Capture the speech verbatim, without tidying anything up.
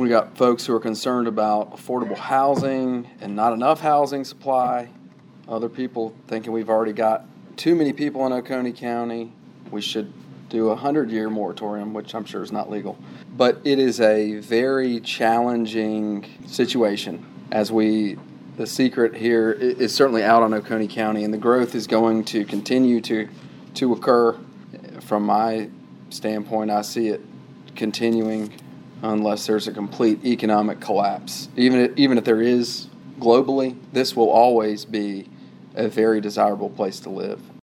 We got folks who are concerned about affordable housing and not enough housing supply. Other people thinking we've already got too many people in Oconee County. We should do a hundred-year moratorium, which I'm sure is not legal. But it is a very challenging situation. As we, the secret here is certainly out on Oconee County, and the growth is going to continue to to occur. From my standpoint, I see it continuing unless there's a complete economic collapse. Even if, even if there is globally, this will always be a very desirable place to live.